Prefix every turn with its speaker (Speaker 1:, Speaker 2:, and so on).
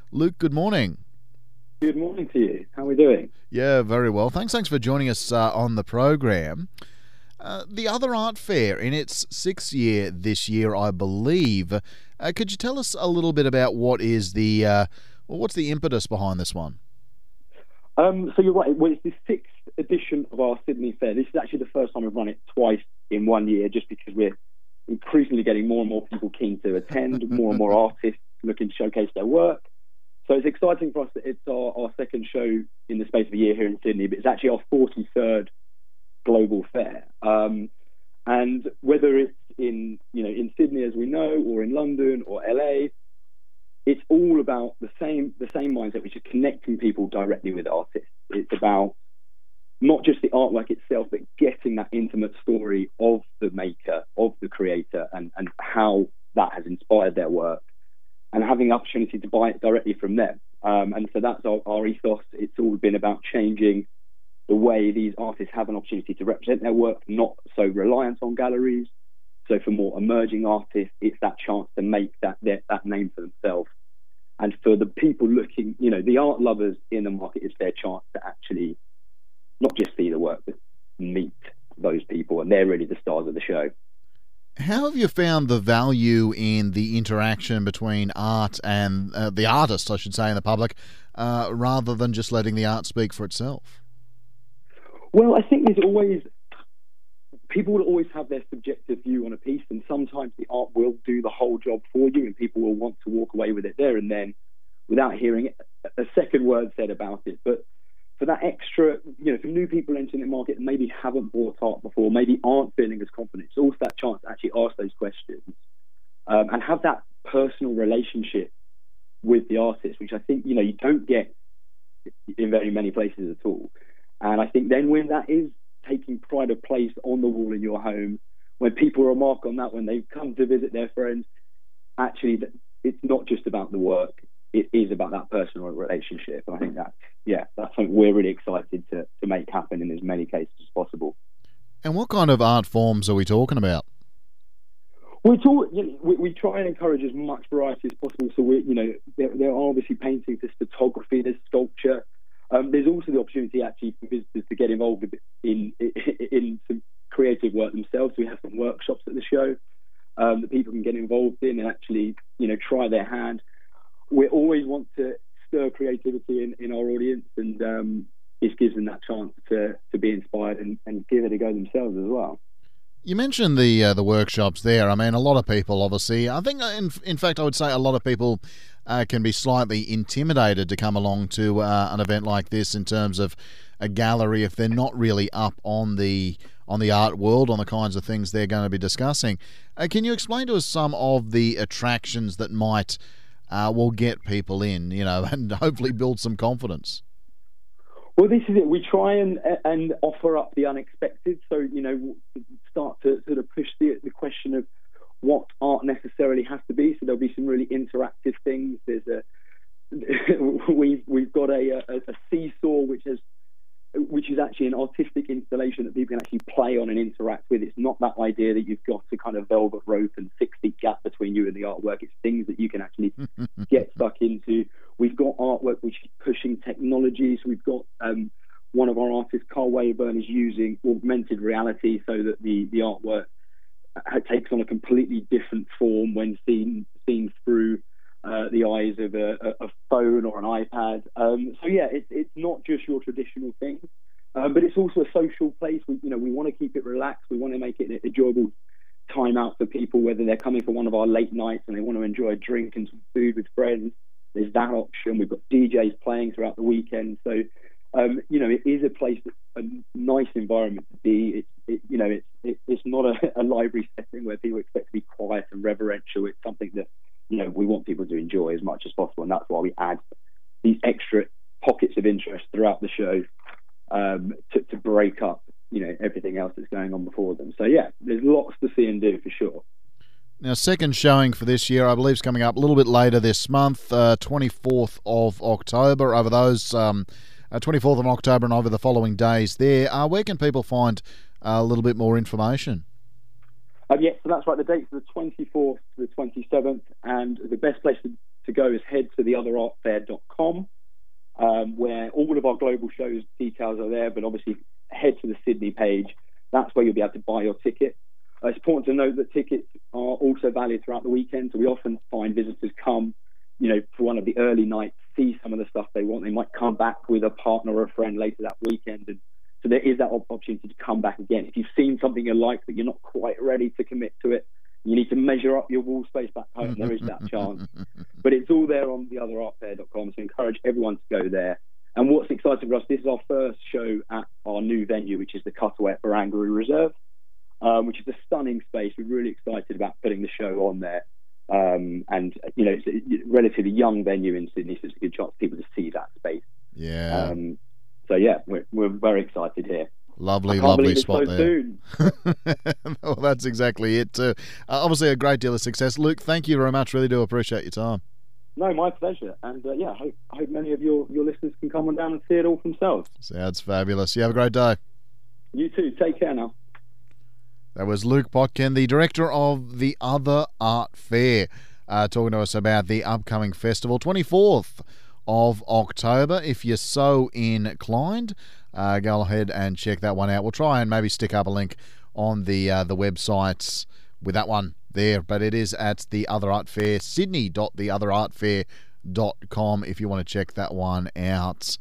Speaker 1: Luke, good morning.
Speaker 2: Good morning to you. How are we doing?
Speaker 1: Yeah, very well. Thanks for joining us on the program. The Other Art Fair, in its sixth year this year, I believe. Could you tell us a little bit about what's the impetus behind this one?
Speaker 2: So you're right. Well, it's the sixth edition of our Sydney Fair. This is actually the first time we've run it twice in 1 year, just because we're increasingly getting more and more people keen to attend, more and more artists looking to showcase their work. So it's exciting for us that it's our second show in the space of a year here in Sydney, but it's actually our 43rd global fair. And whether it's in Sydney, as we know, or in London or LA, it's all about the same mindset, which is connecting people directly with artists. It's about not just the artwork itself, but getting that intimate story of the maker, of the creator, and how that has inspired their work, and having the opportunity to buy it directly from them. And so that's our ethos. It's all been about changing the way these artists have an opportunity to represent their work, not so reliant on galleries. So for more emerging artists, it's that chance to make that name for themselves. And for the people looking, the art lovers in the market, it's their chance to actually not just see the work, but meet those people. And they're really the stars of the show.
Speaker 1: How have you found the value in the interaction between art and the artist, I should say, and the public, rather than just letting the art speak for itself?
Speaker 2: Well, I think people will always have their subjective view on a piece, and sometimes the art will do the whole job for you, and people will want to walk away with it there and then without hearing a second word said about it. But for that extra, for new people entering the market and maybe haven't bought art before, maybe aren't feeling as confident, it's also that chance to actually ask those questions and have that personal relationship with the artist, which I think, you don't get in very many places at all. And I think then when that is taking pride of place on the wall in your home, when people remark on that, when they come to visit their friends, actually, it's not just about the work. It is about that personal relationship. And I think that's something we're really excited to make happen in as many cases as possible.
Speaker 1: And what kind of art forms are we talking about?
Speaker 2: We try and encourage as much variety as possible. So there are obviously painting, there's photography, there's sculpture. There's also the opportunity actually for visitors to get involved in some creative work themselves. We have some workshops at the show that people can get involved in and actually try their hand. We always want to stir creativity in our audience, and it gives them that chance to be inspired and give it a go themselves as well.
Speaker 1: You mentioned the workshops there. I mean, a lot of people, obviously, I think, in fact, I would say a lot of people can be slightly intimidated to come along to an event like this in terms of a gallery if they're not really up on the art world, on the kinds of things they're going to be discussing. Can you explain to us some of the attractions that might will get people in, and hopefully build some confidence?
Speaker 2: Well, this is it. We try and offer up the unexpected. So, start to sort of push the question of what art necessarily has to be. So there'll be some really interactive things. We've got a seesaw, which is actually an artistic installation that people can actually play on and interact with. It's not that idea that you've got to kind of velvet rope and 6 feet gap between you and the artwork. It's things that you can actually get stuck into. We've got artwork which is pushing technology. So we've got one of our artists, Carl Wayburn, is using augmented reality so that the artwork takes on a completely different form when seen through the eyes of a phone or an iPad. It's not just your traditional thing, but it's also a social place. We want to keep it relaxed. We want to make it an enjoyable time out for people, whether they're coming for one of our late nights and they want to enjoy a drink and some food with friends. There's that option. We've got DJs playing throughout the weekend. So, it is a place, a nice environment to be. It's not a library setting where people expect to be quiet and reverential. It's something that, we want people to enjoy as much as possible. And that's why we add these extra pockets of interest throughout the show to break up, everything else that's going on before them. So, there's lots to see and do for sure.
Speaker 1: Now, second showing for this year, I believe, is coming up a little bit later this month, 24th of October. Over those 24th of October and over the following days there, where can people find a little bit more information?
Speaker 2: So that's right. The dates are the 24th to the 27th, and the best place to to go is head to theotherartfair.com, where all of our global shows details are there, but obviously head to the Sydney page. That's where you'll be able to buy your ticket. It's important to note that tickets are also valid throughout the weekend, so we often find visitors come, for one of the early nights, see some of the stuff they want. They might come back with a partner or a friend later that weekend, and so there is that opportunity to come back again. If you've seen something you like but you're not quite ready to commit to it, you need to measure up your wall space back home, there is that chance. But it's all there on theotherartfair.com, so I encourage everyone to go there. And what's exciting for us, this is our first show at our new venue, which is the Cutaway at Barangaroo Reserve, which is a stunning space. We're really excited about putting the show on there. It's a relatively young venue in Sydney, so it's a good chance for people to see that space.
Speaker 1: Yeah.
Speaker 2: We're very excited here.
Speaker 1: Lovely spot
Speaker 2: so
Speaker 1: there.
Speaker 2: Soon.
Speaker 1: Well, that's exactly it too. Obviously a great deal of success. Luke, thank you very much. Really do appreciate your time.
Speaker 2: No, my pleasure. And I hope many of your listeners can come on down and see it all for themselves.
Speaker 1: Sounds fabulous. You have a great day.
Speaker 2: You too. Take care now.
Speaker 1: That was Luke Potkin, the director of the Other Art Fair, talking to us about the upcoming festival, 24th of October. If you're so inclined, go ahead and check that one out. We'll try and maybe stick up a link on the websites with that one there, but it is at the Other Art Fair, sydney.theotherartfair.com if you want to check that one out.